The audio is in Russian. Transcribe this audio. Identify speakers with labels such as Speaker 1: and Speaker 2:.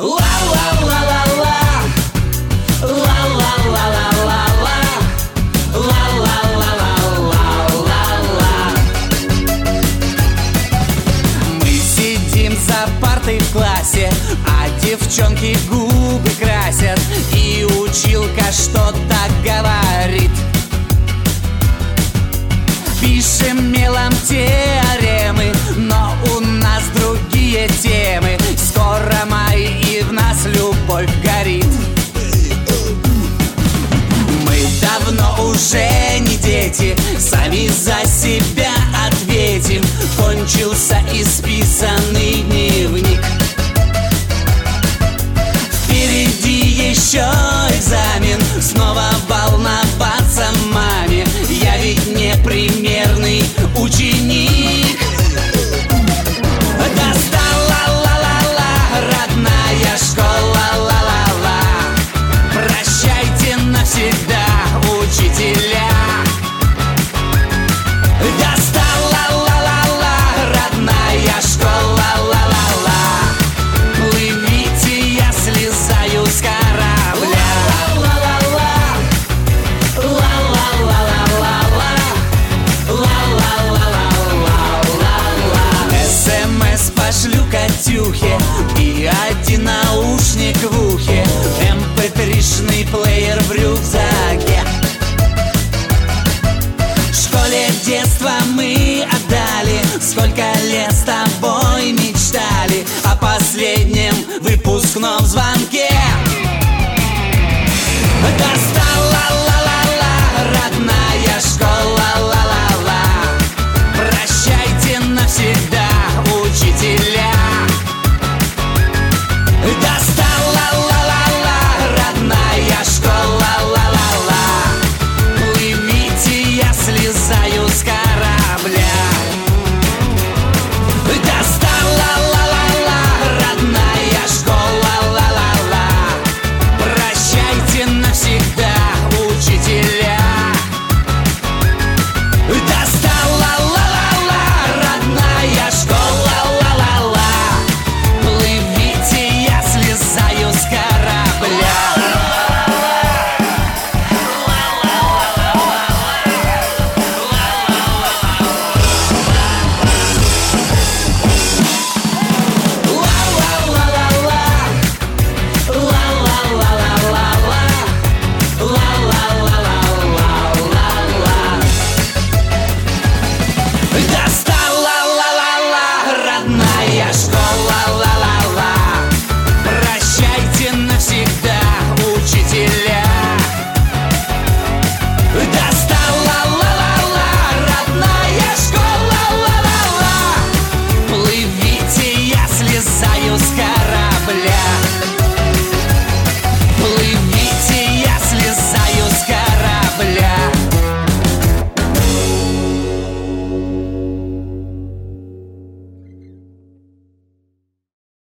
Speaker 1: Мы сидим за партой в классе, а девчонки губы красят, и училка что-то говорит. Пишем мелом теоремы, но у нас другие темы. Скоро май, и в нас любовь горит. Мы давно уже не дети, сами за себя ответим. Кончился исписанный дневник. Впереди еще экзамен, снова волноваться маме. Я ведь не примерный ученик. Достала ла-ла-ла, родная школа, ла-ла-ла. Прощайте навсегда, учителя. Достала ла-ла-ла, родная школа, ла-ла-ла. Плывите, я слезаю с корабля. СМС пошлю Катюхе и один наушник в ухе, MP3-шный плеер в рюкзаке. В школе детства мы отдали, сколько лет с тобой мечтали о последнем выпускном звонке. Достала ла-ла-ла, родная школа, ла-ла-ла. Прощайте навсегда, учителя. Достала ла-ла-ла, родная школа, ла-ла-ла. Плывите, я слезаю с корабля. Достала ла-ла-ла, родная школа, ла-ла-ла. Прощайте навсегда, учителя. Достала ла-ла-ла, родная школа, ла-ла-ла. Плывите, я слезаю с корабля. Достала ла-ла-ла, родная школа, ла-ла-ла. Прощайте навсегда, учителя. Достала ла-ла-ла, родная школа, ла-ла-ла. Плывите, я слезаю с корабля.